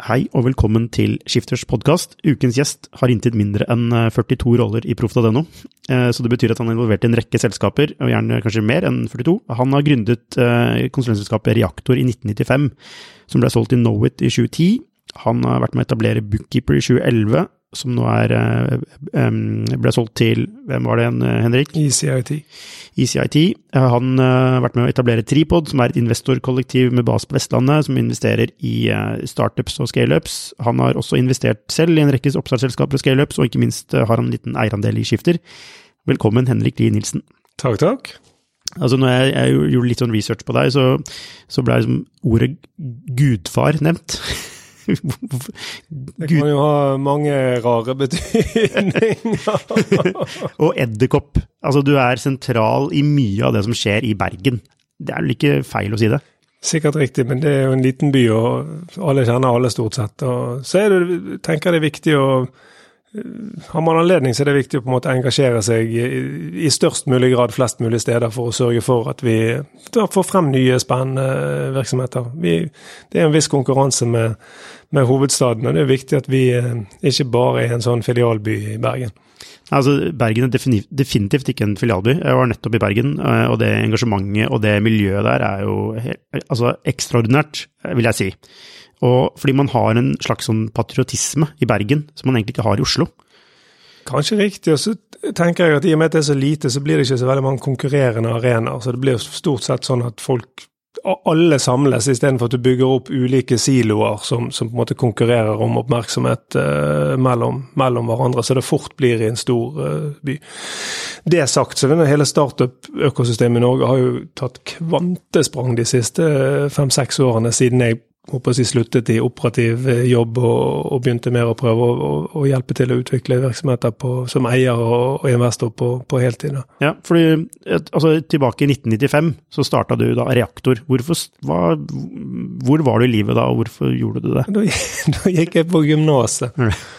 Hei og velkommen til Skifters podcast. Ukens gjest har intet mindre enn 42 roller i Proff.no, så det betyr at han er involvert i en rekke selskaper, og gjerne kanskje mer enn 42. Han har gründet konsulentselskapet Reaktor i 1995, som ble solgt til Knowit i 2010. Han har vært med å etablere Bookkeeper i 2011, som nå ble solgt til, hvem var det igjen, Henrik? ECIT. Han har vært med å etablere Tripod, som er et investorkollektiv med base på Vestlandet, som investerer i startups og scale-ups. Han har også investert selv i en rekke oppstartsselskaper og scale-ups, og ikke minst har han en liten eierandel i Skifter. Velkommen, Henrik Lie Nilsen. Takk. Altså, når jeg gjorde litt sånn research på deg, så ble liksom ordet gudfar nevnt. Det kan jo ha mange rare betydninger. Og edderkopp. Altså, du er sentral i mye av det som skjer i Bergen. Det er vel ikke feil å si det? Sikkert riktig, men det er jo en liten by, og alle kjenner alle stort sett. Og så tenker jeg det er viktig å har man anledning, så er det viktig å på en måte engasjere seg i størst mulig grad flest mulig steder for å sørge for at vi får frem nye spennende virksomheter. Det er en viss konkurranse med hovedstaden, og det er viktig at vi ikke bare er en sånn filialby i Bergen. Altså, Bergen er definitivt ikke en filialby. Jeg var nettopp i Bergen, og det engasjementet og det miljøet der er jo ekstraordinært, vil jeg si. Og fordi man har en slags sånn patriotisme i Bergen, som man egentlig ikke har i Oslo. Kanskje riktig, og så tenker jeg at i og med at det er så lite, så blir det ikke så veldig mange konkurrerende arenaer, så det blir stort sett sånn at alle samles, i stedet for at du bygger opp ulike siloer som på en måte konkurrerer om oppmerksomhet mellom hverandre, så det fort blir i en stor by. Det sagt, så hele startup-økosystemet i Norge har jo tatt kvantesprang de siste 5-6 årene siden jeg sluttet i operativ jobb og begynte mer å prøve å hjelpe til å utvikle virksomheter som eier og investor på heltid. Ja, fordi tilbake i 1995 så startet du da Reaktor. Hvor var du i livet da, og hvorfor gjorde du det? Da gikk jeg på gymnaset.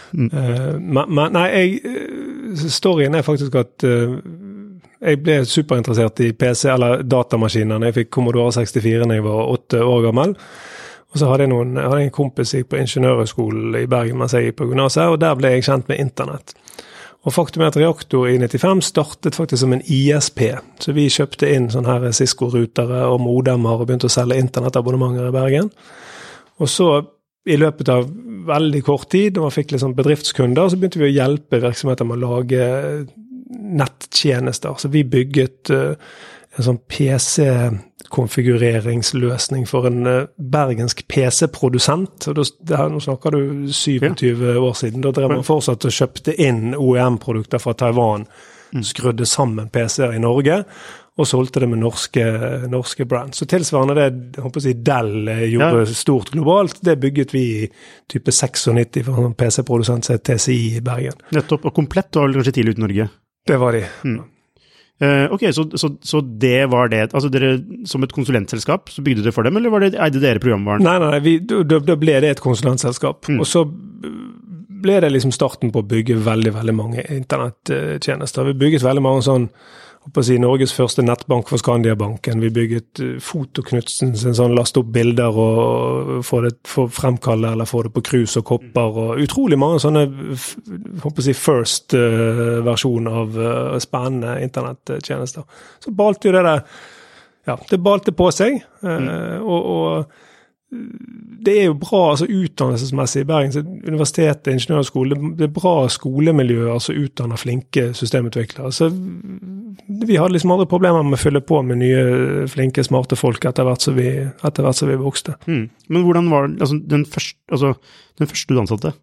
Storyen er faktisk at jeg ble superinteressert i PC eller datamaskiner. Jeg fikk Commodore 64 når jeg var 8 år gammel. Og så hadde jeg en kompis på ingeniørhøgskolen i Bergen mens jeg gikk på gymnaset, og der ble jeg kjent med internett. Og faktum er at Reaktor i 95 startet faktisk som en ISP, så vi kjøpte inn sånne her Cisco-rutere og modemmer og begynte å selge internettabonnementer i Bergen. Og så i løpet av veldig kort tid, når man fikk litt sånn bedriftskunder, så begynte vi å hjelpe virksomheter med å lage nettjenester. Så vi bygget en sånn PC-konfigureringsløsning for en bergensk PC-produsent, og nå snakker du 27 år siden, da drev man fortsatt og kjøpte inn OEM-produkter fra Taiwan, skrudde sammen PC-er i Norge, og solgte det med norske brands. Så tilsvarende det, jeg håper å si, Dell gjorde stort globalt, det bygget vi i type 96 for en PC-produsent som heter TCI i Bergen. Nettopp, og komplett var kanskje tidlig ut i Norge? Det var de. Ok, så det var det. Altså dere, som et konsulentselskap, så bygde dere for dem, eller eide dere programvaren? Nei, da ble det et konsulentselskap. Og så ble det liksom starten på å bygge veldig, veldig mange internettjenester. Vi bygget veldig mange sånn, Norges første nettbank for Skandiabanken. Vi bygget Fotoknutsen, en sånn last opp bilder og få fremkalle eller få det på krus og kopper, og utrolig mange sånne first versjon av spennende internettjenester. Så balte jo det balte på seg, og det er jo bra, utdannelsesmessig i Bergen, universitetet, ingeniørskole, det er bra skolemiljø, utdanner flinke systemutviklere. Så vi hadde liksom aldri problemer med å fylle på med nye, flinke, smarte folk etter hvert som vi vokste. Men hvordan var den første du ansatte?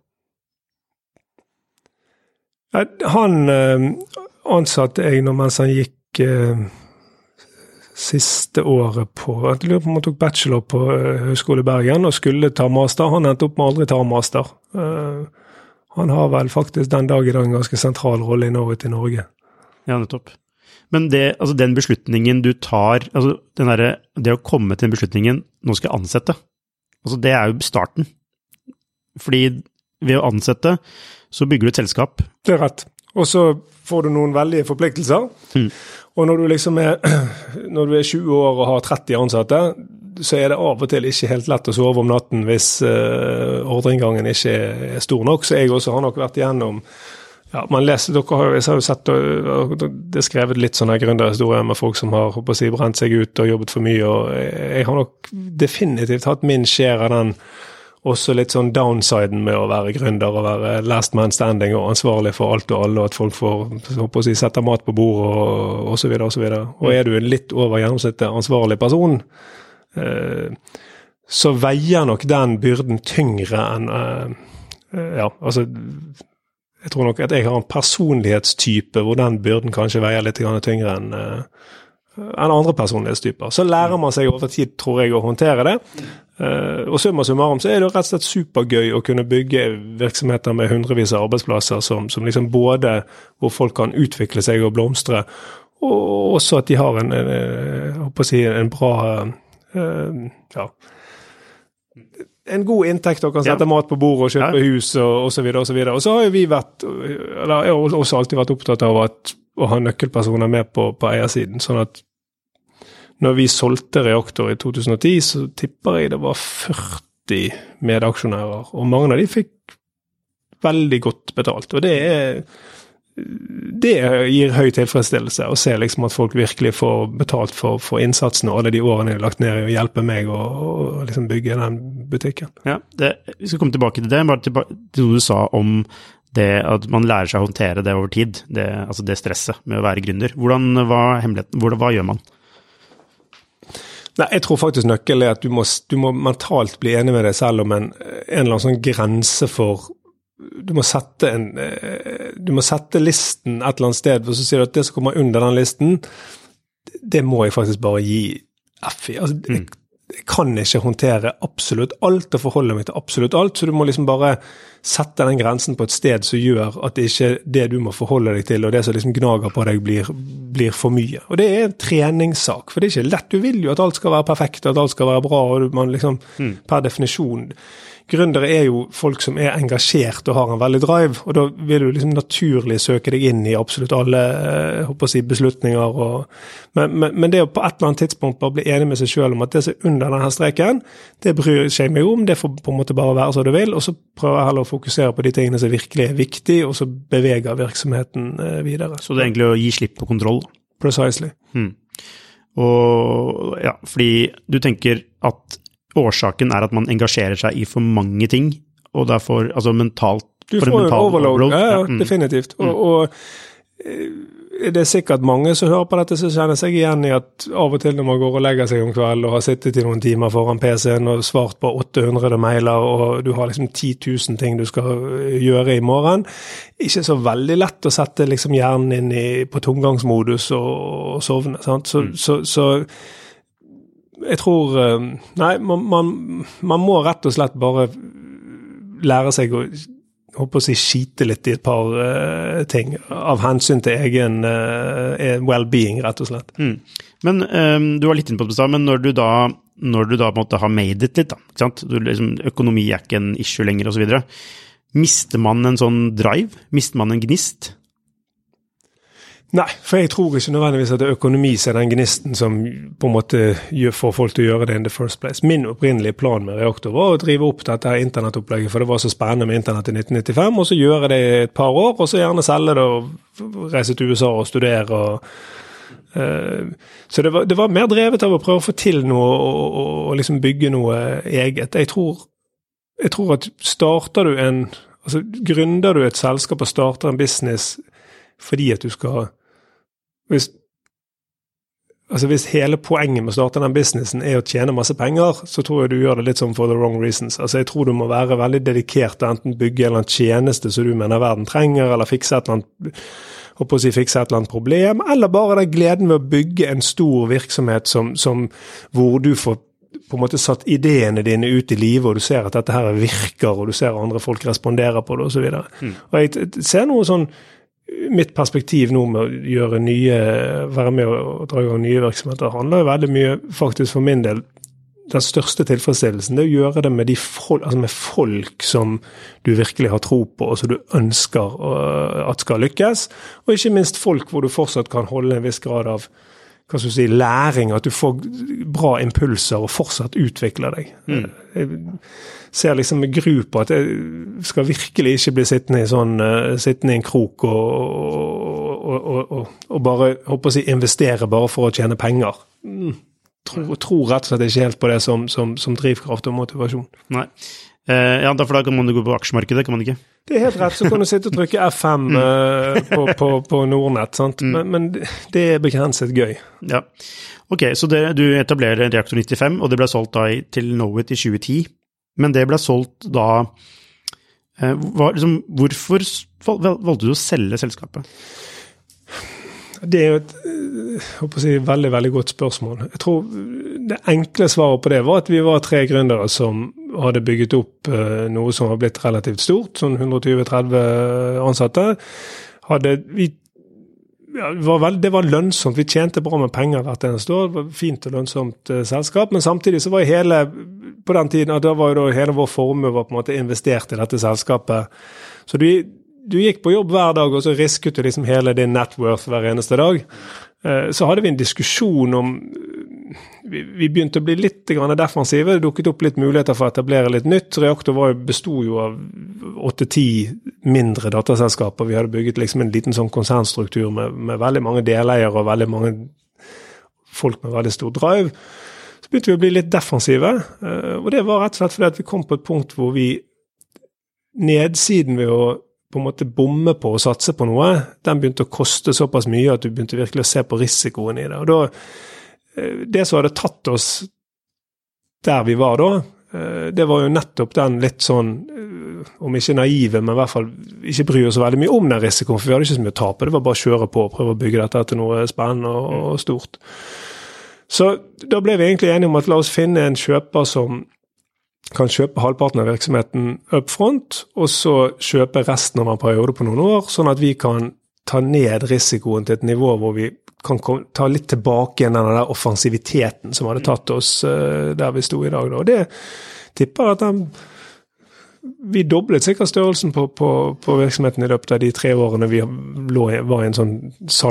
Han ansatte jeg mens han gikk siste året jeg lurer på om han tok bachelor på Høgskolen i Bergen og skulle ta master. Han endte opp med aldri ta master. Han har vel faktisk den dag i dag en ganske sentral rolle i Knowit i Norge. Ja, nettopp. Men den beslutningen du tar, det å komme til den beslutningen, nå skal jeg ansette, det er jo starten. Fordi ved å ansette, så bygger du et selskap. Det er rett. Og så får du noen veldige forpliktelser. Og når du er 20 år og har 30 ansatte, så det av og til ikke helt lett å sove om natten hvis ordreinngangen ikke stor nok, så jeg også har nok vært igjennom. Ja, man leser, jeg har jo sett, det skrevet litt sånne gründerhistorier med folk som har, håper å si, brent seg ut og jobbet for mye, og jeg har nok definitivt hatt min share av den, også litt sånn downsiden med å være gründer og være last man standing og ansvarlig for alt og alle, og at folk får, håper å si, sette mat på bordet og så videre og så videre. Og du en litt over gjennomsnittet ansvarlig person, så veier nok den byrden tyngre enn, altså, jeg tror nok at jeg har en personlighetstype hvor den byrden kanskje veier litt tyngre enn andre personlighetstyper. Så lærer man seg over tid, tror jeg, å håndtere det. Og summa summarum så det rett og slett supergøy å kunne bygge virksomheter med hundrevis av arbeidsplasser som liksom både hvor folk kan utvikle seg og blomstre, og også at de har en bra en god inntekt og kan sette mat på bordet og kjøpe hus og så videre og så videre. Og så har jo vi vært, eller jeg har også alltid vært opptatt av å ha nøkkelpersoner med på eiersiden, sånn at når vi solgte Reaktor i 2010, så tipper jeg det var 40 medaksjonærer, og mange av de fikk veldig godt betalt, og det gir høy tilfredsstillelse å se liksom at folk virkelig får betalt for innsatsen og alle de årene de har lagt ned i å hjelpe meg og liksom bygge den butikken. Ja, vi skal komme tilbake til det, bare til noe du sa om det at man lærer seg å håndtere det over tid, altså det stresset med å være gründer. Hvordan var hemmeligheten? Hva gjør man? Nei, jeg tror faktisk nøkkelen at du må mentalt bli enig med deg selv om en eller annen sånn grense for. Du må sette listen et eller annet sted, og så sier du at det som kommer under den listen, det må jeg faktisk bare gi F i. Altså, jeg kan ikke håndtere absolutt alt og forholde meg til absolutt alt, så du må liksom bare sette den grensen på et sted som gjør at det ikke det du må forholde deg til, og det som liksom gnager på deg blir for mye. Og det en treningssak, for det ikke lett. Du vil jo at alt skal være perfekt, at alt skal være bra, og man liksom per definisjon. Gründere jo folk som engasjert og har en veldig drive, og da vil du liksom naturlig søke deg inn i absolutt alle beslutninger. Men det å på et eller annet tidspunkt bare bli enig med seg selv om at det som under denne streken, det bryr seg meg om, det får på en måte bare være så du vil, og så prøver jeg heller å fokusere på de tingene som virkelig viktige, og så beveger virksomheten videre. Så det egentlig å gi slipp på kontroll? Precisely. Og ja, fordi du tenker at årsaken at man engasjerer seg i for mange ting, og derfor, altså mentalt... Du får en overload, ja, definitivt. Og det sikkert mange som hører på dette, så kjenner seg igjen i at av og til når man går og legger seg om kveld og har sittet i noen timer foran PC-en og svart på 800 mailer, og du har liksom 10 000 ting du skal gjøre i morgen, ikke så veldig lett å sette liksom hjernen inn på tomgangsmodus og sovne, sant? Så jeg tror, nei, man må rett og slett bare lære seg å skite litt i et par ting av hensyn til egen well-being, rett og slett. Men du var litt inne på det, men når du da på en måte har made it litt, da, ikke sant? Liksom, økonomi ikke en issue lenger og så videre. Mister man en sånn drive? Mister man en gnist? Nei, for jeg tror ikke nødvendigvis at det økonomi er den gnisten som på en måte får folk til å gjøre det in the first place. Min opprinnelige plan med Reaktor var å drive opp dette internettopplegget, for det var så spennende med internett i 1995, og så gjøre det i et par år, og så gjerne selge det og reise til USA og studere. Så det var mer drevet av å prøve å få til noe og liksom bygge noe eget. Jeg tror at starter du gründer du et selskap og starter en business fordi at du skal hvis hele poenget med å starte den businessen å tjene masse penger, så tror jeg du gjør det litt som for the wrong reasons. Altså jeg tror du må være veldig dedikert til enten bygge en eller annen tjeneste som du mener verden trenger, eller fikse et eller annet problem, eller bare den gleden ved å bygge en stor virksomhet hvor du får på en måte satt ideene dine ut i livet, og du ser at dette her virker, og du ser andre folk responderer på det, og så videre. Og jeg ser noe sånn mitt perspektiv nå med å være med og dra i gang nye virksomheter handler jo veldig mye, faktisk for min del, den største tilfredsstillelsen, det å gjøre det med med folk som du virkelig har tro på, og som du ønsker at skal lykkes, og ikke minst folk hvor du fortsatt kan holde en viss grad av hva skal du si, læring, at du får bra impulser og fortsatt utvikler deg. Jeg ser liksom med gru på at jeg skal virkelig ikke bli sittende i en krok og bare, håper å si, investere bare for å tjene penger. Tror rett og slett ikke helt på det som drivkraft og motivasjon. Nei. Ja, for da kan man gå på aksjemarkedet, kan man ikke? Det helt rett, så kan du sitte og trykke F5 på Nordnett, sant? Men det begrenset gøy. Ja, ok, så du etablerer Reaktor 95, og det ble solgt da til Knowit i 2010, men det ble solgt da, hvorfor valgte du å selge selskapet? Det jo et veldig, veldig godt spørsmål. Jeg tror det enkle svaret på det var at vi var 3 gründere som hadde bygget opp noe som var blitt relativt stort, sånn 120-30 ansatte. Det var lønnsomt, vi tjente bra med penger hvert eneste år, det var fint og lønnsomt selskap, men samtidig så var på den tiden, da var jo hele vår formue var på en måte investert i dette selskapet. Så du gikk på jobb hver dag, og så risket du liksom hele din net worth hver eneste dag. Så hadde vi en diskusjon om, vi begynte å bli litt defensive, det dukket opp litt muligheter for å etablere litt nytt. Reaktor bestod jo av 8-10 mindre dataselskaper. Vi hadde bygget liksom en liten sånn konsernstruktur med veldig mange deleiere og veldig mange folk med veldig stor drive. Så begynte vi å bli litt defensive, og det var rett og slett fordi at vi kom på et punkt hvor vi nedsiden ved å på en måte bomme på å satse på noe, den begynte å koste såpass mye at du begynte virkelig å se på risikoen i det. Og da, det som hadde tatt oss der vi var da, det var jo nettopp den litt sånn, om ikke naive, men i hvert fall ikke bry oss så veldig mye om den risikoen, for vi hadde ikke så mye å tape, det var bare å kjøre på og prøve å bygge dette til noe spennende og stort. Så da ble vi egentlig enige om at la oss finne en kjøper som kan kjøpe halvparten av virksomheten up front, og så kjøpe resten av en periode på noen år, sånn at vi kan ta ned risikoen til et nivå hvor vi kan ta litt tilbake igjen den der offensiviteten som hadde tatt oss der vi stod i dag. Og det tipper at vi doblet sikkert størrelsen på virksomheten i løpet av de 3 årene vi var i en sånn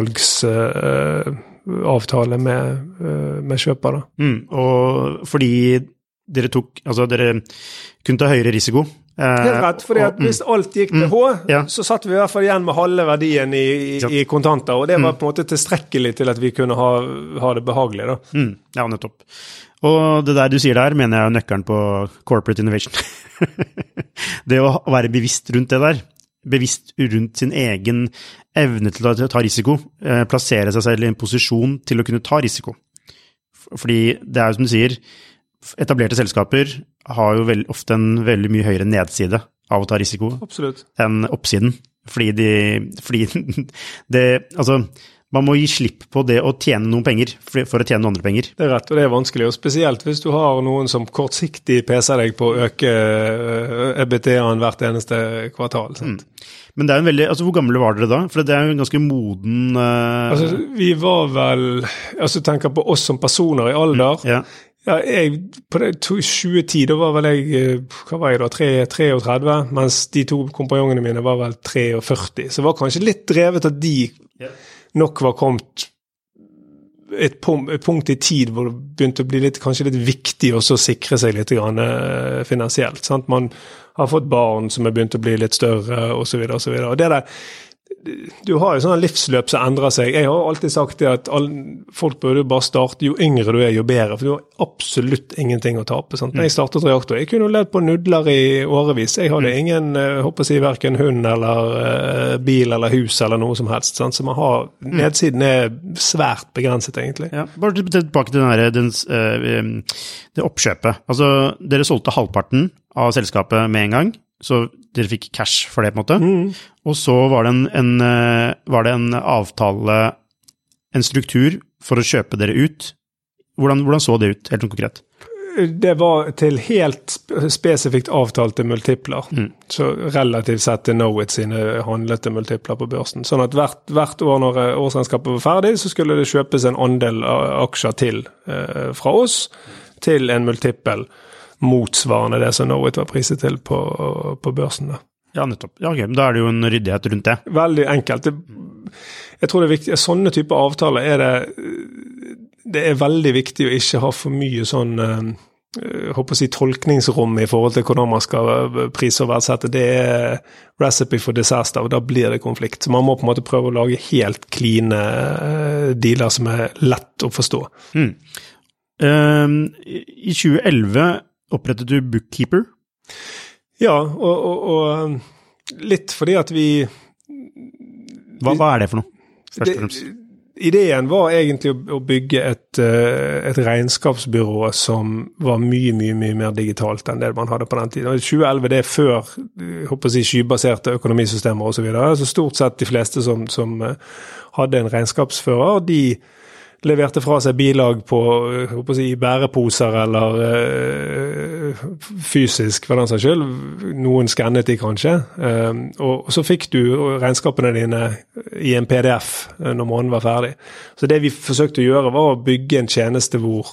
salgsavtale med kjøper. Da. Og fordi dere kunne ta høyere risiko. Helt rett, fordi at hvis alt gikk til så satt vi i hvert fall igjen med halve verdien i kontanter, og det var på en måte tilstrekkelig til at vi kunne ha det behagelig. Da. Ja, nettopp. Og det der du sier der, mener jeg er nøkkelen på corporate innovation. Det å være bevisst rundt det der, bevisst rundt sin egen evne til å ta risiko, plassere seg selv i en posisjon til å kunne ta risiko. Fordi det er jo som du sier, etablerte selskaper har jo ofte en veldig mye høyere nedside av å ta risiko. Absolutt. Enn oppsiden. Man må gi slipp på det å tjene noen penger for å tjene andre penger. Det er rett, og det er vanskelig, og spesielt hvis du har noen som kortsiktig peser deg på å øke EBITDA-en hvert eneste kvartal. Sant? Men det er en veldig, hvor gamle var dere da? For det er jo en ganske moden... vi var vel, tenker på oss som personer i alder. Ja, på 2010, da var vel jeg, hva var jeg da, 33, mens de 2 kompanjongene mine var vel 43. Så det var kanskje litt drevet at de nok var kommet et punkt i tid hvor det begynte å bli kanskje litt viktig også å sikre seg litt finansielt. Sant? Man har fått barn som er begynt å bli litt større, og så videre, og så videre. Og det der, du har jo sånn livsløp som endrer seg. Jeg har alltid sagt det at folk burde bare starte, jo yngre du er, jo bedre, for du har absolutt ingenting å tape. Sant? Når jeg startet Reaktor, jeg kunne levd på nudler i årevis. Jeg hadde ingen, håper jeg, hverken hund eller bil eller hus eller noe som helst. Sant? Så man har, nedsiden er svært begrenset egentlig. Ja, bare tilbake til det oppkjøpet. Dere solgte halvparten av selskapet med en gang, så dere fikk cash for det på en måte. Og så var det en avtale, en struktur for å kjøpe dere ut. Hvordan så det ut, helt konkret? Det var til helt spesifikt avtalte multipler. Så relativt sett til Knowit sine handlete multipler på børsen. Sånn at hvert år når årsregnskapet var ferdig, så skulle det kjøpes en andel aksjer til fra oss til en multiple motsvarende det som Knowit var priset til på børsen. Da. Ja, nettopp. Ja, okay. Da er det jo en ryddighet rundt det. Veldig enkelt. Jeg tror det er viktig. Sånne typer avtaler det veldig viktig å ikke ha for mye sånn tolkningsrom i forhold til hvordan man skal prise og verdsette. Det recipe for disaster, og da blir det konflikt. Så man må på en måte prøve å lage helt clean dealer som lett å forstå. I 2011 opprettet du Bookkeeper? Ja, og litt fordi at vi... Hva det for noe? Først og fremst. Ideen var egentlig å bygge et regnskapsbyrå som var mye mer digitalt enn det man hadde på den tiden. Og 2011, det før, skybaserte økonomisystemer og så videre. Så stort sett de fleste som hadde en regnskapsfører, de leverte fra seg bilag på i bæreposer eller fysisk, for den saks skyld. Noen skannet de kanskje. Og så fikk du regnskapene dine i en PDF når måneden var ferdig. Så det vi forsøkte å gjøre var å bygge en tjeneste hvor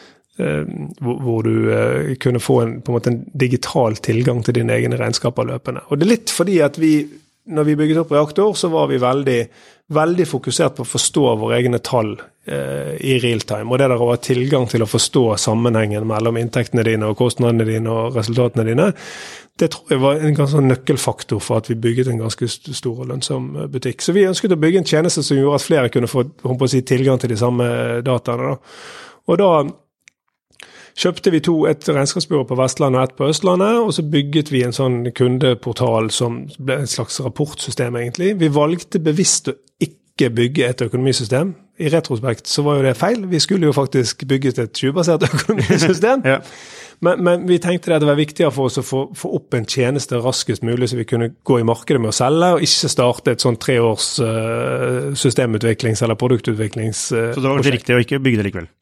du kunne få på en måte en digital tilgang til dine egne regnskaper løpende. Og det litt fordi at når vi bygget opp Reaktor, så var vi veldig fokusert på å forstå våre egne tall i real time, og det der å ha tilgang til å forstå sammenhengen mellom inntektene dine og kostnadene dine og resultatene dine, det tror jeg var en ganske nøkkelfaktor for at vi bygget en ganske stor og lønnsom butikk. Så vi ønsket å bygge en tjeneste som gjorde at flere kunne få tilgang til de samme dataene. Og da kjøpte vi et regnskapsbyrå på Vestlandet og et på Østlandet, og så bygget vi en sånn kundeportal som ble et slags rapportsystem egentlig. Vi valgte bevisst å ikke bygge et økonomisystem. I retrospekt så var jo det feil. Vi skulle jo faktisk bygget et skybasert økonomisystem. Ja. Men vi tenkte at det var viktigere for oss å få opp en tjeneste raskest mulig, så vi kunne gå i markedet med å selge, og ikke starte et sånn 3 års systemutviklings- eller produktutviklingsprosjekt. Så det var ikke riktig å ikke bygge det likevel?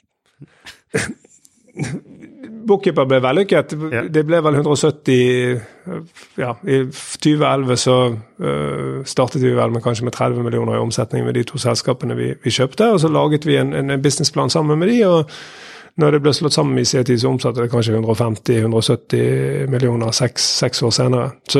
Bookkeeper ble vellykket. Det ble vel 170, i 2011 så startet vi vel kanskje med 30 millioner i omsetning med de 2 selskapene vi kjøpte, og så laget vi en businessplan sammen med de, og når det ble slått sammen i C10 så omsatte det kanskje 150-170 millioner 6 år senere. Så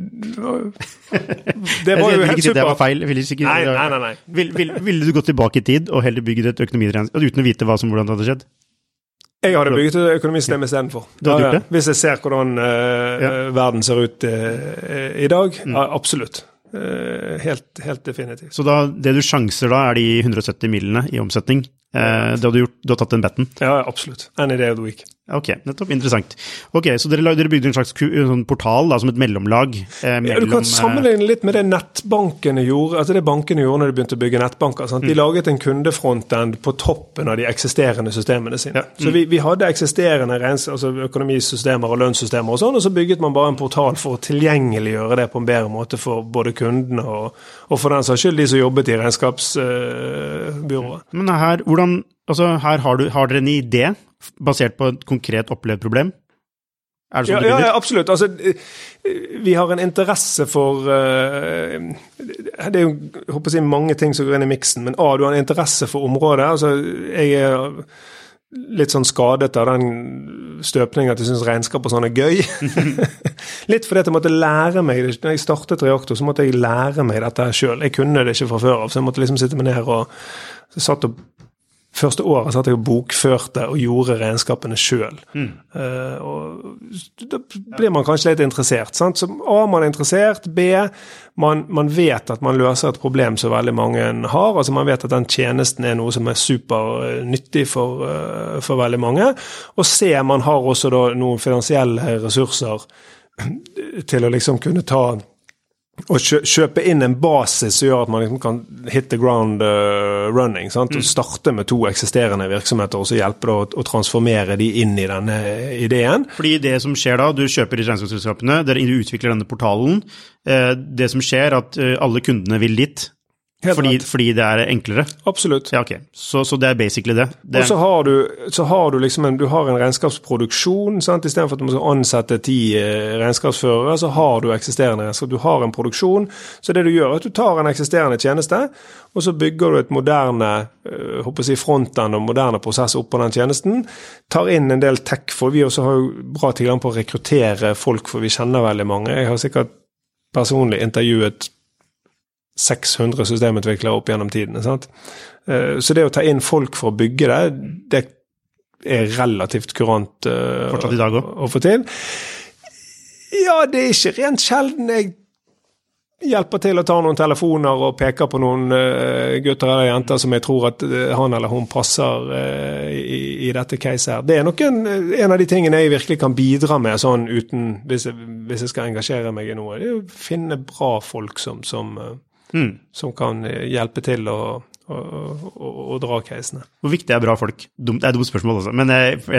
det var jo helt super. Det var feil. Nei. Ville du gå tilbake i tid og heller bygge et økonomiregnskap uten å vite hvordan det hadde skjedd? Jeg hadde bygget et økonomisystem i stedet for. Hvis jeg ser hvordan verden ser ut i dag, absolutt. Helt definitivt. Så det du sjanser da de 170 millene i omsetning? Det du har tatt den betten? Ja, absolutt. Any day of the week. Ok, nettopp, interessant. Ok, så dere bygde en slags sånn portal da, som et mellomlag? Du kan sammenligne litt med det nettbankene gjorde, altså det bankene gjorde når de begynte å bygge nettbanker. Sant? De laget en kundefrontend på toppen av de eksisterende systemene sine. Ja. Så vi hadde eksisterende altså økonomisystemer og lønnssystemer og sånn, og så bygget man bare en portal for å tilgjengeliggjøre det på en bedre måte for både kundene og for den saks skyld de som jobbet i regnskapsbyrået. Men her har dere en idé basert på et konkret opplevd problem? Er det sånn ja, absolutt. Altså, vi har en interesse for det er jo, jeg håper å si, mange ting som går inn i miksen, men du har en interesse for området. Altså, jeg litt sånn skadet av den støpningen at jeg synes regnskap og sånn gøy. Litt fordi at jeg måtte lære meg det. Når jeg startet Reaktor, så måtte jeg lære meg dette selv. Jeg kunne det ikke fra før av, så jeg måtte liksom sitte med ned og første året satt jeg og bokførte og gjorde regnskapene selv. Og da blir man kanskje litt interessert. Sant? Så man interessert, man vet at man løser et problem så veldig mange har. Altså man vet at den tjenesten er noe som er super nyttig for veldig mange. Og man har også da noen finansielle ressurser til å liksom kunne og kjøpe inn en basis som gjør at man liksom kan hit the ground running, sant? Og starte med 2 eksisterende virksomheter og så hjelpe å transformere de inn i denne ideen. Fordi det som skjer da, du kjøper i regnskapsselskapene, dere utvikler denne portalen, det som skjer at alle kundene vil dit, fordi det er enklere? Absolutt. Ja, ok. Så det er basically det. Og så har du liksom du har en regnskapsproduksjon, sant? I stedet for at du må ansette 10 regnskapsførere, så har du eksisterende regnskap. Du har en produksjon, så det du gjør er at du tar en eksisterende tjeneste, og så bygger du et moderne frontend og moderne prosess opp på den tjenesten, tar inn en del tech, for vi også har jo bra tilgang på å rekruttere folk, for vi kjenner veldig mange. Jeg har sikkert personlig intervjuet 600 systemutviklere opp gjennom tidene, sant? Så det å ta inn folk for å bygge det er relativt kurant fortsatt i dag også. å få til. Ja, det er ikke rent sjelden jeg hjelper til å ta noen telefoner og peker på noen gutter eller jenter som jeg tror at han eller hun passer i dette case her. Det er nok en av de tingene jeg virkelig kan bidra med sånn uten, hvis jeg skal engasjere meg i noe. Det er å finne bra folk som kan hjelpe til å dra casene. Hvor viktig er bra folk? Det er et dumt spørsmål også, men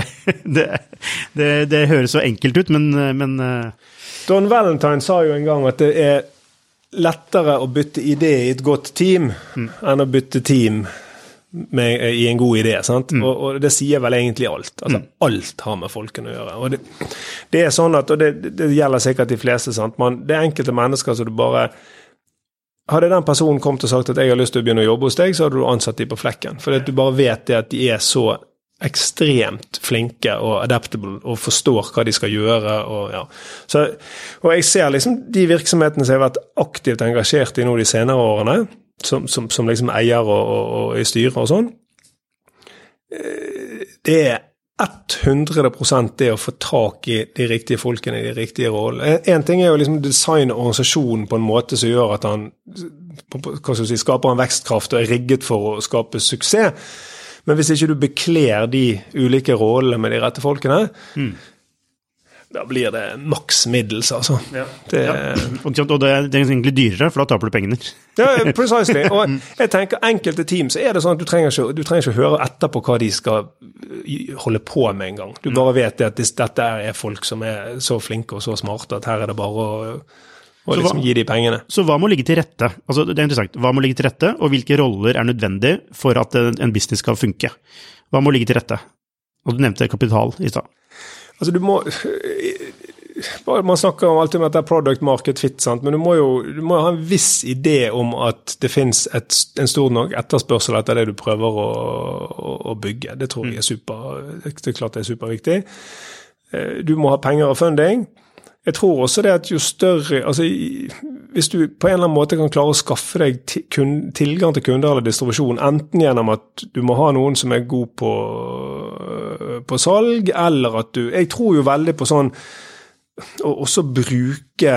det høres så enkelt ut, men Don Valentine sa jo en gang at det er lettere å bytte idé i et godt team enn å bytte team i en god idé, sant? Og det sier vel egentlig alt. Altså, alt har med folkene å gjøre. Og det er sånn at, og det gjelder sikkert de fleste, sant? Det er enkelte mennesker som du bare hadde den personen kommet og sagt at jeg har lyst til å begynne å jobbe hos deg, så hadde du ansatt de på flekken. For du bare vet det at de er så ekstremt flinke og adaptable og forstår hva de skal gjøre. Og jeg ser liksom de virksomhetene som har vært aktivt engasjert i nå de senere årene, som liksom eier og i styrer og sånn, det er 100% det å få tak i de riktige folkene i de riktige rollene. En ting er jo liksom designe organisasjonen på en måte som gjør at han skaper en vekstkraft og er rigget for å skape suksess. Men hvis ikke du bekler de ulike rollene med de rette folkene, da blir det maks middels, altså. Ja. Og det er egentlig dyrere, for da taper du pengene. Ja, precisely. Og jeg tenker, enkelte team, så er det sånn at du trenger ikke høre etterpå hva de skal holde på med en gang. Du bare vet at dette er folk som er så flinke og så smarte, at her er det bare å liksom gi de pengene. Så hva må ligge til rette? Altså, det er interessant. Hva må ligge til rette, og hvilke roller er nødvendig for at en business skal funke? Hva må ligge til rette? Og du nevnte kapital i sted. Altså, man snakker alltid om at det er product market fit, sant? Men du må ha en viss idé om at det finnes en stor nok etterspørsel etter det du prøver å bygge. Det tror jeg det er klart det er superviktig. Du må ha penger og funding. Jeg tror også det at jo større, altså hvis du på en eller annen måte kan klare å skaffe deg tilgang til kunder eller distribusjon, enten gjennom at du må ha noen som er god på salg, eller at jeg tror jo veldig på sånn, å også bruke,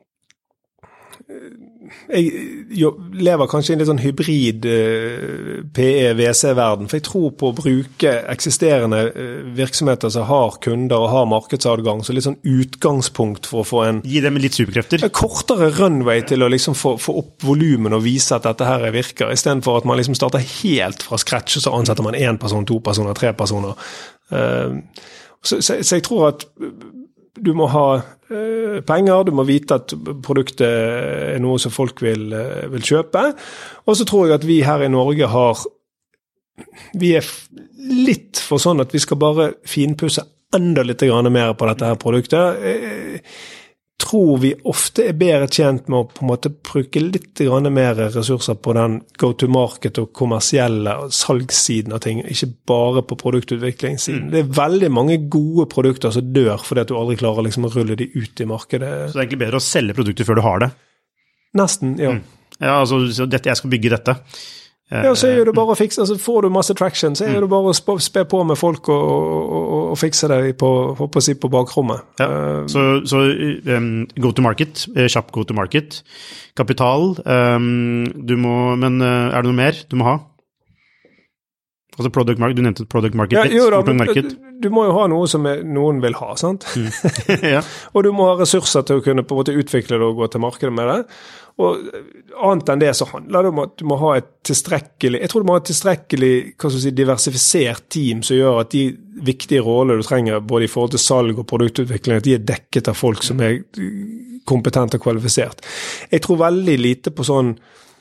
jeg lever kanskje i en litt sånn hybrid PE-VC-verden, for jeg tror på å bruke eksisterende virksomheter som har kunder og har markedsadgang, så litt sånn utgangspunkt for å få gi dem litt superkrefter. Kortere runway til å liksom få opp volumen og vise at dette her virker, i stedet for at man liksom starter helt fra scratch, og så ansetter man 1 person, 2 personer, 3 personer. Så jeg tror at du må ha penger, du må vite at produktet er noe som folk vil kjøpe, og så tror jeg at vi her i Norge vi er litt for sånn at vi skal bare finpusse enda litt mer på dette her produktet. Tror vi ofte er bedre tjent med å på en måte bruke litt mer ressurser på den go-to-market og kommersielle salgssiden av ting, ikke bare på produktutviklingssiden. Det er veldig mange gode produkter som dør fordi at du aldri klarer liksom å rulle de ut i markedet. Så det er egentlig bedre å selge produkter før du har det? Nesten, ja. Ja, altså jeg skal bygge dette. Ja, så er det bare å fikse, altså får du masse traction, så er det bare å spe på med folk og fikse det på bakrommet. Ja, så go to market, kjapp go to market, kapital, men er det noe mer du må ha? Altså product market, du nevnte product market. Ja, du må jo ha noe som noen vil ha, sant? Ja. Og du må ha ressurser til å kunne på en måte utvikle det og gå til markedet med det. Og annet enn det så handler det om at du må ha et tilstrekkelig, jeg tror du må ha et tilstrekkelig, diversifisert team som gjør at de viktige roller du trenger, både i forhold til salg og produktutvikling, at de er dekket av folk som er kompetent og kvalifisert. Jeg tror veldig lite på sånn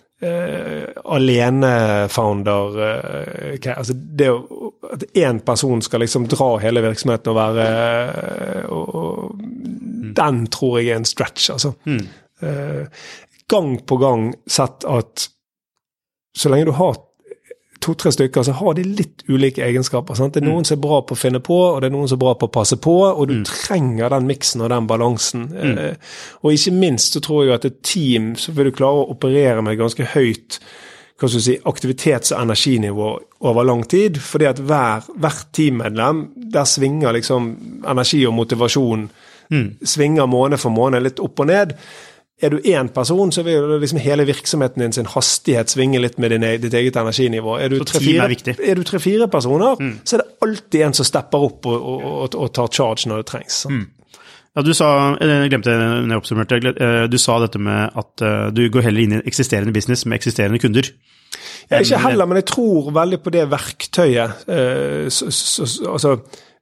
alene-founder, altså det at en person skal liksom dra hele virksomheten og være, den tror jeg er en stretch, altså. Gang på gang sett at så lenge du har 2-3 stykker, så har de litt ulike egenskaper. Sant? Det noen som bra på å finne på, og det noen som bra på å passe på, og du trenger den miksen og den balansen. Og ikke minst så tror jeg at et team, så vil du klare å operere med ganske høyt aktivitets- og energinivå over lang tid, fordi at hvert teammedlem, der svinger liksom energi og motivasjon, svinger måned for måned litt opp og ned. Du en person, så vil liksom hele virksomheten din sin hastighet svinge litt med ditt eget energinivå. Så team viktig. Er du 3-4 personer, så det alltid en som stepper opp og tar charge når det trengs. Ja, du sa, jeg glemte når jeg oppsummerte, du sa dette med at du går heller inn i eksisterende business med eksisterende kunder. Ikke heller, men jeg tror veldig på det verktøyet. Altså,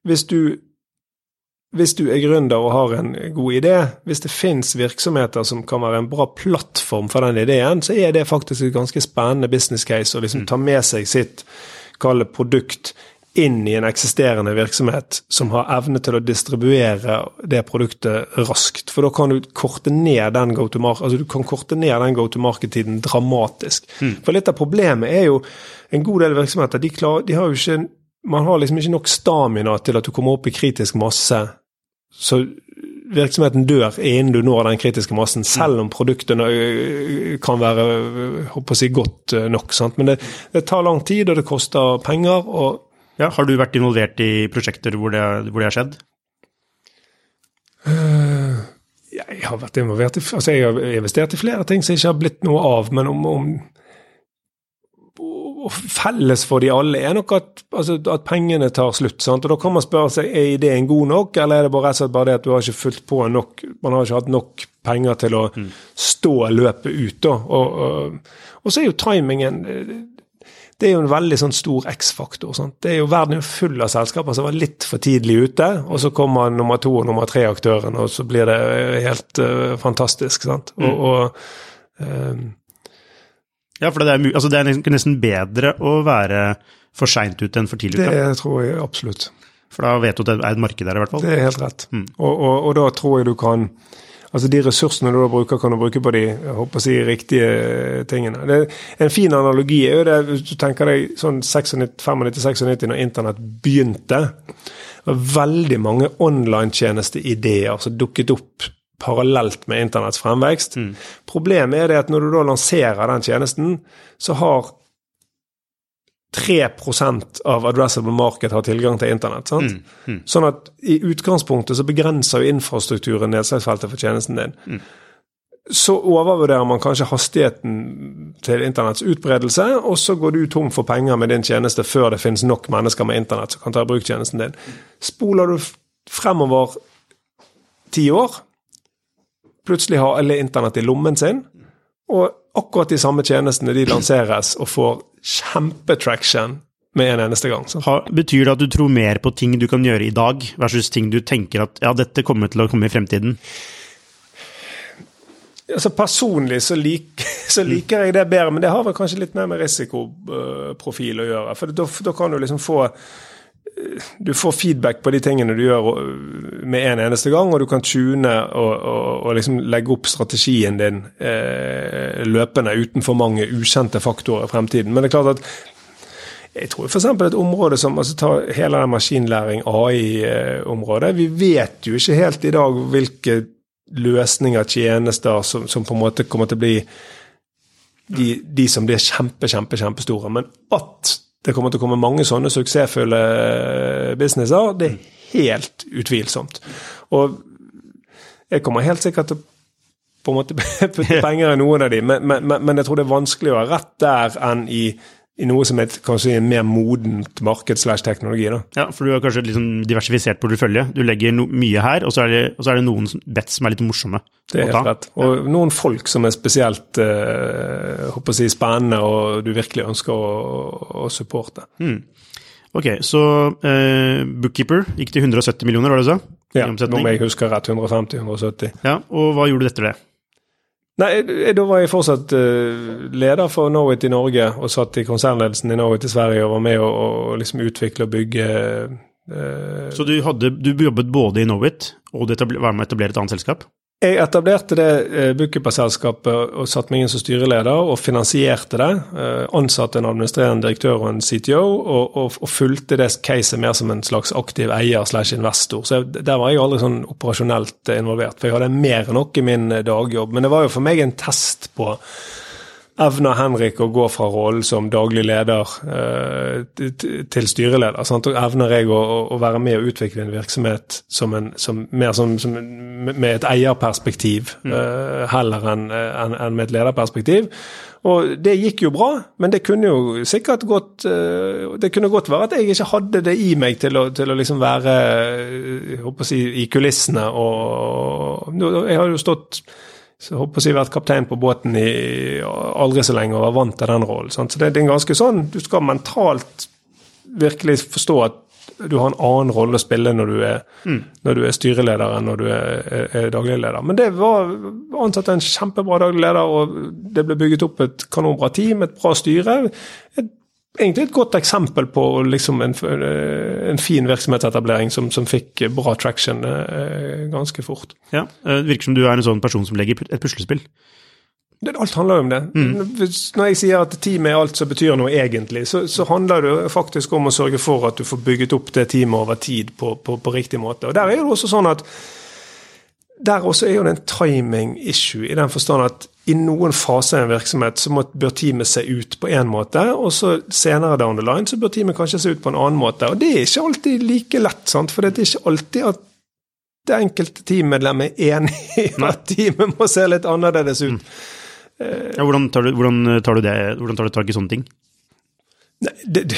hvis du gründer og har en god idé, hvis det finnes virksomheter som kan være en bra plattform for den ideen, så det faktisk et ganske spennende business case å liksom ta med seg sitt produkt inn i en eksisterende virksomhet som har evne til å distribuere det produktet raskt. For da kan du korte ned den go-to-market-tiden dramatisk. For litt av problemet jo en god del virksomheter, de har jo ikke, man har liksom ikke nok stamina til at du kommer opp i kritisk masse, så virksomheten dør innen du når den kritiske massen, selv om produktene kan være, håper jeg, godt nok. Sant? Men det tar lang tid, og det koster penger. Og ja, har du vært involvert i prosjekter hvor det har skjedd? Jeg har vært involvert i, altså jeg har investert i flere ting som ikke har blitt noe av, men og felles for de alle nok at pengene tar slutt, sant? Og da kan man spørre seg, ideen god nok, eller det bare rett og slett bare det at du har ikke fulgt på nok, man har ikke hatt nok penger til å stå løpet ut da, og så jo timingen, det jo en veldig sånn stor X-faktor, sant? Det jo verden full av selskaper som var litt for tidlig ute, og så kommer nummer 2 og nummer 3 aktøren, og så blir det helt fantastisk, sant? Ja, for det er nesten bedre å være for sent ute enn for tidlig ute. Det tror jeg absolutt. For da vet du at det et marked der i hvert fall. Det helt rett. Og da tror jeg du kan, altså de ressursene du da bruker, kan du bruke på de, jeg håper å si, riktige tingene. En fin analogi jo det, hvis du tenker deg sånn 95-96 når internett begynte, det var veldig mange online-tjenesteideer som dukket opp parallelt med internetts fremvekst. Problemet det at når du da lanserer den tjenesten, så har 3% av addressable market har tilgang til internett, sant? Sånn at i utgangspunktet så begrenser jo infrastrukturen nedslagsfeltet for tjenesten din. Så overvurderer man kanskje hastigheten til internetts utbredelse, og så går du tom for penger med din tjeneste før det finnes nok mennesker med internett som kan ta i bruk tjenesten din. Spoler du fremover 10 år, plutselig har alle internett i lommen sin, og akkurat de samme tjenestene de lanseres og får kjempetraction med en eneste gang. Betyr det at du tror mer på ting du kan gjøre i dag, versus ting du tenker at ja, dette kommer til å komme i fremtiden? Altså personlig så liker jeg det bedre, men det har vel kanskje litt mer med risikoprofil å gjøre, for da kan du liksom du får feedback på de tingene du gjør med en eneste gang, og du kan tune og liksom legge opp strategien din løpende uten for mange ukjente faktorer i fremtiden. Men det klart at jeg tror for eksempel et område som ta hele den maskinlæring, AI-området, vi vet jo ikke helt i dag hvilke løsninger, tjenester som på en måte kommer til å bli de som blir kjempestore, men at det kommer til å komme mange sånne suksessfulle businesser, det helt utvilsomt. Og jeg kommer helt sikkert til på en måte putte penger i noen av de, men jeg tror det vanskelig å være rett der enn i noe som kanskje en mer modent marked/teknologi. Da. Ja, for du har kanskje litt sånn diversifisert portefølje. Du legger mye her, og så er det noen bets som litt morsomme. Det helt rett. Og noen folk som spesielt håper å si spennende, og du virkelig ønsker å supporte. Ok, så Bookkeeper gikk til 170 millioner, var det så? Ja, om jeg husker rett, 150-170. Ja, og hva gjorde du etter det? Nei, da var jeg fortsatt leder for Knowit i Norge, og satt i konsernledelsen i Knowit i Sverige, og var med å liksom utvikle og bygge. Så du jobbet både i Knowit, og var med å etablere et annet selskap? Jeg etablerte det bookkeeper-selskapet og satt meg inn som styreleder og finansierte det. Ansatte en administrerende direktør og en CTO og fulgte det caset mer som en slags aktiv eier/investor. Så der var jeg aldri sånn operasjonelt involvert, for jeg hadde mer enn nok i min dagjobb. Men det var jo for meg en test på evner Henrik å gå fra rollen som daglig leder til styreleder. Sant? Og evner jeg å være med og utvikle en virksomhet med et eierperspektiv, heller enn med et lederperspektiv. Og det gikk jo bra, men det kunne jo sikkert godt være at jeg ikke hadde det i meg til å liksom være, jeg håper å si, i kulissene. Og jeg har jo stått, så jeg håper å si, vært kaptein på båten i aldri så lenge og var vant til den rollen. Sant? Så det er en ganske sånn, du skal mentalt virkelig forstå at du har en annen rolle å spille når du er styreleder enn når du er daglig leder. Men det var ansatt en kjempebra daglig leder, og det ble bygget opp et kanonbra team, et bra styre. Egentlig et godt eksempel på liksom en fin virksomhetsetablering som fikk bra traction ganske fort. Ja, det virker som du er en sånn person som legger et puslespill. Alt handler jo om det. Når jeg sier at teamet er alt som betyr noe egentlig, så handler det faktisk om å sørge for at du får bygget opp det teamet over tid på riktig måte. Og der er det også sånn at der også er jo det en timing issue, i den forstand at i noen faser i en virksomhet så bør teamet se ut på en måte, og så senere down the line så bør teamet kanskje se ut på en annen måte. Og det er ikke alltid like lett, sant? For det er ikke alltid at det enkelte teammedlemmet er enig i at teamet må se litt annerledes ut. Ja, hvordan tar du tak i sånne ting? Nei,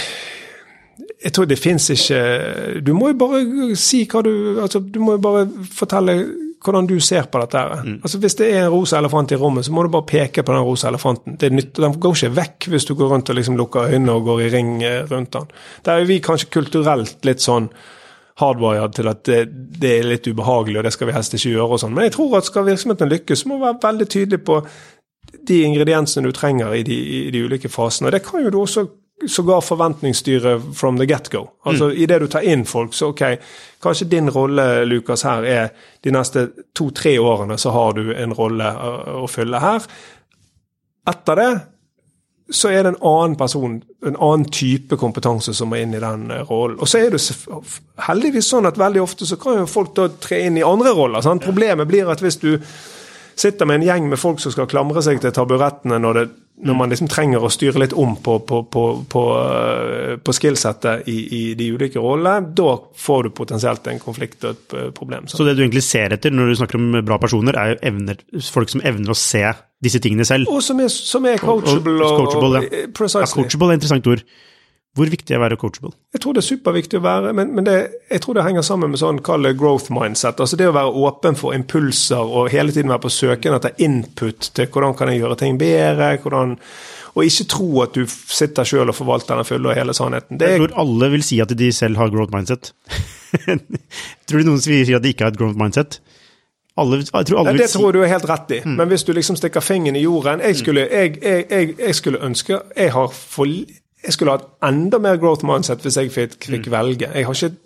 jeg tror det finnes ikke. Du må jo bare si hva du må jo bare fortelle hvordan du ser på dette her. Altså hvis det er en rosa elefant i rommet, så må du bare peke på den rosa elefanten. Det er nytt, den går ikke vekk hvis du går rundt og liksom lukker øynene og går i ring rundt den. Der er vi kanskje kulturelt litt sånn hardwired til at det er litt ubehagelig, og det skal vi helst ikke gjøre og sånn. Men jeg tror at skal virksomheten lykkes, så må du være veldig tydelig på de ingrediensene du trenger i de ulike fasene. Og det kan jo du også sågar forventningsstyre from the get-go. Altså i det du tar inn folk, så ok, kanskje din rolle, Lukas, her er de neste 2-3 årene så har du en rolle å fylle her. Etter det så er det en annen person, en annen type kompetanse som er inn i den rollen. Og så er det heldigvis sånn at veldig ofte så kan jo folk da tre inn i andre roller. Sant? Problemet blir at hvis du sitter med en gjeng med folk som skal klamre seg til taburettene når man liksom trenger å styre litt om på skillsettet i de ulike rollene, da får du potensielt en konflikt og et problem. Så det du egentlig ser etter når du snakker om bra personer, er jo folk som evner å se disse tingene selv. Og som er coachable. Coachable, ja. Precisely. Coachable er et interessant ord. Hvor viktig er å være coachable? Jeg tror det er superviktig å være, men jeg tror det henger sammen med sånn kallet growth mindset. Altså det å være åpen for impulser og hele tiden være på søken etter input til hvordan kan jeg gjøre ting bedre, og ikke tro at du sitter selv og forvalter den fulle og hele sannheten. Jeg tror alle vil si at de selv har growth mindset. Tror du noen sier at de ikke har et growth mindset? Det tror du er helt rett i. Men hvis du liksom stikker fingeren i jorden, jeg skulle ønske jeg skulle hatt enda mer growth mindset hvis jeg fikk velge. Jeg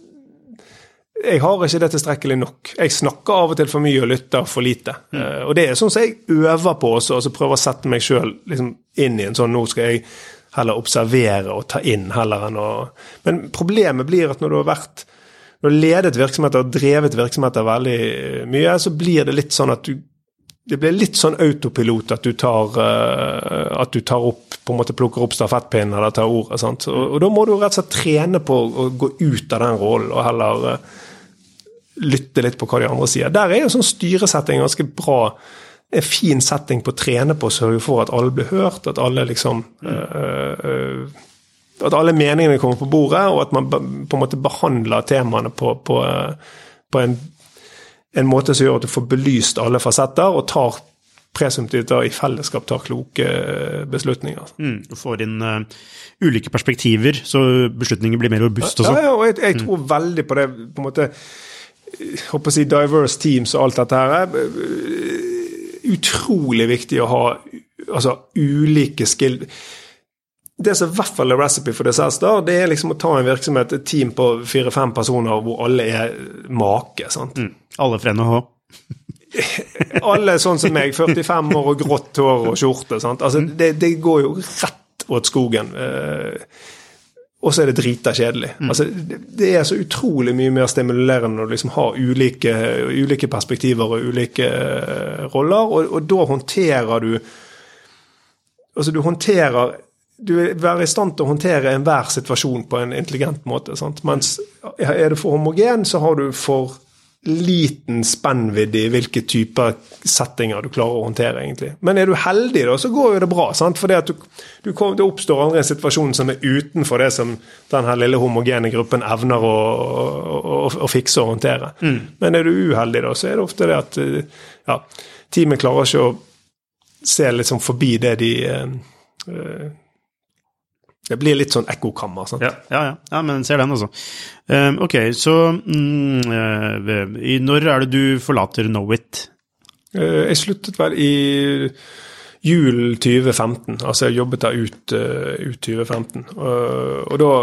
har ikke det tilstrekkelig nok. Jeg snakker av og til for mye og lytter for lite. Og det er sånn som jeg øver på også, og så prøver å sette meg selv liksom inn i en sånn, nå skal jeg heller observere og ta inn heller enn å... Men problemet blir at når du har ledet virksomheter og drevet virksomheter veldig mye, så blir det litt sånn at det blir litt sånn autopilot at du tar opp, på en måte plukker opp stafettpinnen eller tar ordet, sant? Og da må du rett og slett trene på å gå ut av den rollen og heller lytte litt på hva de andre sier. Der er jo sånn styresetting ganske bra, en fin setting på å trene på å sørge for at alle blir hørt, at alle liksom at alle meningene kommer på bordet, og at man på en måte behandler temaene på en måte som gjør at du får belyst alle fasetter og tar presumptivt i fellesskap tar kloke beslutninger. Du får inn ulike perspektiver, så beslutninger blir mer robust også. Ja, og jeg tror veldig på det, på en måte, jeg håper å si diverse teams og alt dette her er utrolig viktig å ha altså, ulike skill. Det som i hvert fall er recipe for dessert, det er liksom å ta en virksomhet, et team på 4-5 personer hvor alle er make, sant? Alle for NHH. alle sånn som meg, 45 år og grått hår og skjorte, sant? Altså, det går jo rett åt skogen. Og så det drita kjedelig. Altså, det så utrolig mye mer stimulerende når du liksom har ulike perspektiver og ulike roller, og da håndterer du altså du være i stand til å håndtere enhver situasjon på en intelligent måte, sant? Mens det for homogen, så har du for liten spennvidde i hvilke typer settinger du klarer å håndtere egentlig. Men du heldig da, så går jo det bra, sant? For det at det oppstår andre situasjoner som utenfor det som denne lille homogene gruppen evner å fikse og håndtere. Men du uheldig da, så det ofte det at teamet klarer ikke å se litt sånn forbi det det blir litt sånn ekkokammer, sant? Ja, men ser den også. Ok, så når det du forlater Knowit? Jeg sluttet vel i jul 2015, altså jeg jobbet der ut 2015. Og da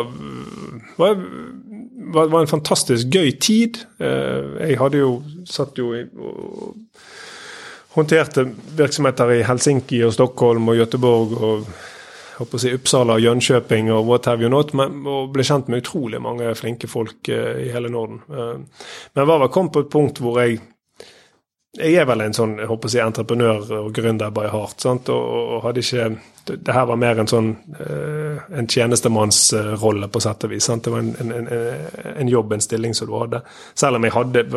var en fantastisk gøy tid. Jeg satt jo og håndterte virksomheter i Helsinki og Stockholm og Göteborg og Uppsala, Jönköping og what have you not, og ble kjent med utrolig mange flinke folk i hele Norden. Men jeg kom på et punkt hvor jeg vel en sånn, entreprenør og gründer by heart, sant? Og hadde ikke, det her var mer en sånn, en tjenestemannsrolle på sett og vis, sant? Det var en jobb, en stilling som du hadde. Selv om jeg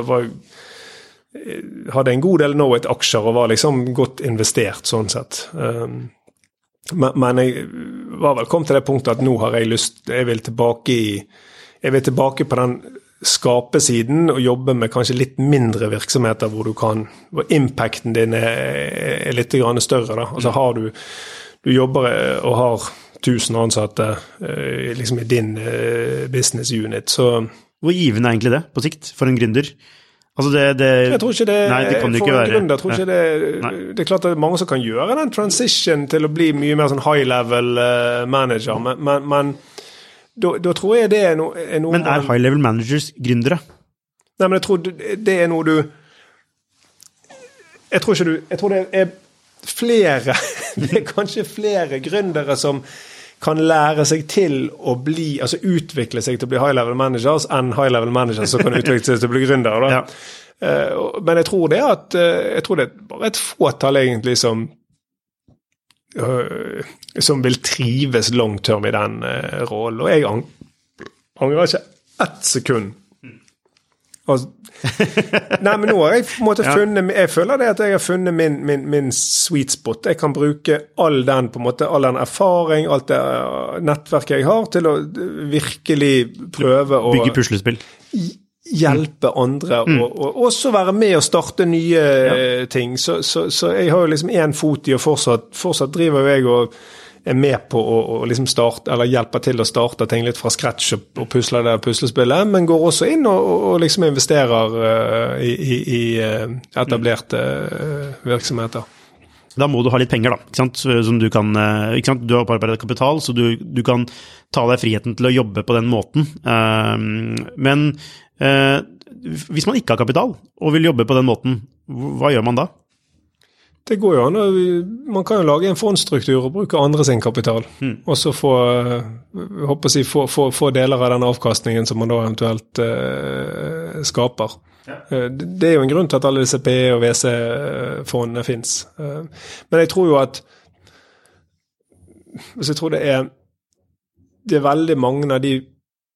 hadde en god del Knowit-aksjer og var liksom godt investert, sånn sett. Men jeg var vel kommet til det punktet at nå har jeg lyst, jeg vil tilbake på den skapesiden og jobbe med kanskje litt mindre virksomheter hvor impacten din litt grann større da. Altså du jobber og har 1000 ansatte liksom i din business unit, så... Hvor givende egentlig det på sikt for en gründer? Altså jeg tror ikke det, nei, det kan for ikke en grunn, tror ikke det er klart at det mange som kan gjøre den transition til å bli mye mer sånn high-level manager, men da tror jeg det noe... Men high-level managers gründere? Nei, men jeg tror det noe jeg tror det flere, det kanskje flere gründere som kan lære seg til å bli, altså utvikle seg til å bli high-level managers enn high-level managers som kan utvikle seg til å bli gründere. Da. Men jeg tror det bare et fåtall egentlig som vil trives long term i den rollen. Og jeg angrer ikke ett sekund. Altså, nei, men nå har jeg på en måte funnet, jeg føler det at jeg har funnet min sweet spot. Jeg kan bruke all den erfaring, alt det nettverket jeg har til å virkelig prøve å bygge puslespill. Hjelpe andre og også være med og starte nye ting. Så jeg har jo liksom en fot i, og fortsatt driver jeg og med på å liksom starte, eller hjelper til å starte ting litt fra scratch og pusle det puslespillet, men går også inn og liksom investerer i etablerte virksomheter. Da må du ha litt penger da, ikke sant? Som du kan, ikke sant? Du har opparbeidet kapital, så du kan ta deg friheten til å jobbe på den måten. Men hvis man ikke har kapital og vil jobbe på den måten, hva gjør man da? Det går jo an, man kan jo lage en fondsstruktur og bruke andre sin kapital, og så få deler av den avkastningen som man da eventuelt skaper. Det er jo en grunn til at alle disse PE- og VC-fondene finnes. Men jeg tror jo at jeg tror det er veldig mange av de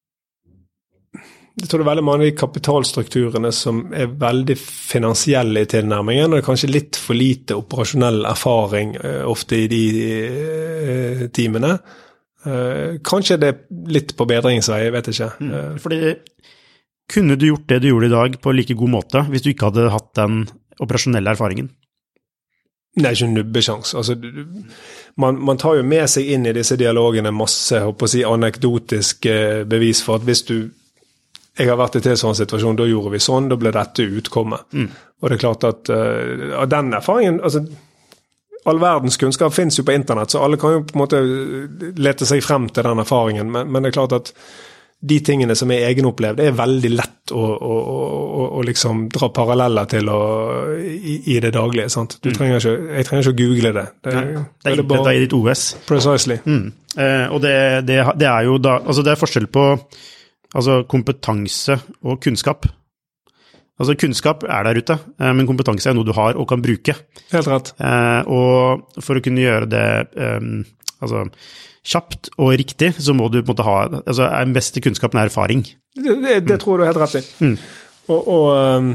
jeg tror det er veldig mange av de kapitalstrukturene som er veldig finansielle i tilnærmingen, og det er kanskje litt for lite operasjonell erfaring ofte i de teamene. Kanskje det er litt på bedringsvei, jeg vet ikke. Fordi kunne du gjort det du gjorde i dag på like god måte hvis du ikke hadde hatt den operasjonelle erfaringen? Nei, ikke nubbesjans. Altså, man tar jo med seg inn i disse dialogene masse, anekdotisk bevis for at hvis jeg har vært i en sånn situasjon, da gjorde vi sånn, da ble dette utkommet. Og det er klart at av den erfaringen, altså all verdens kunnskap finnes jo på internett, så alle kan jo på en måte lete seg frem til den erfaringen, men det er klart at de tingene som egenopplevd, det veldig lett å liksom dra paralleller til i det daglige, sant? Jeg trenger ikke å google det. Det er bare i ditt OS. Precisely. Og det er jo da, altså det er forskjell på altså kompetanse og kunnskap. Altså kunnskap er der ute, men kompetanse er noe du har og kan bruke. Helt rett. Og for å kunne gjøre det altså kjapt og riktig, så må du på en måte ha, altså den beste kunnskapen er erfaring. Det tror du helt rett i. Og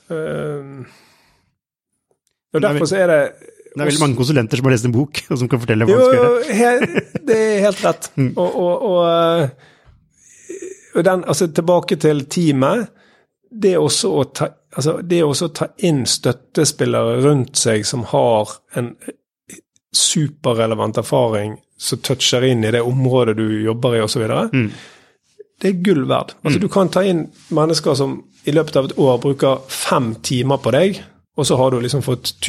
derfor så er det... Det er veldig mange konsulenter som har lest en bok, og som kan fortelle hva man skal gjøre. Det er helt rett. Og den, altså tilbake til teamet, det er også å ta inn støttespillere rundt seg som har en superrelevant erfaring som toucher inn i det området du jobber i og så videre. Det er gull verd. Altså du kan ta inn mennesker som i løpet av et år bruker 5 timer på deg, og så har du liksom fått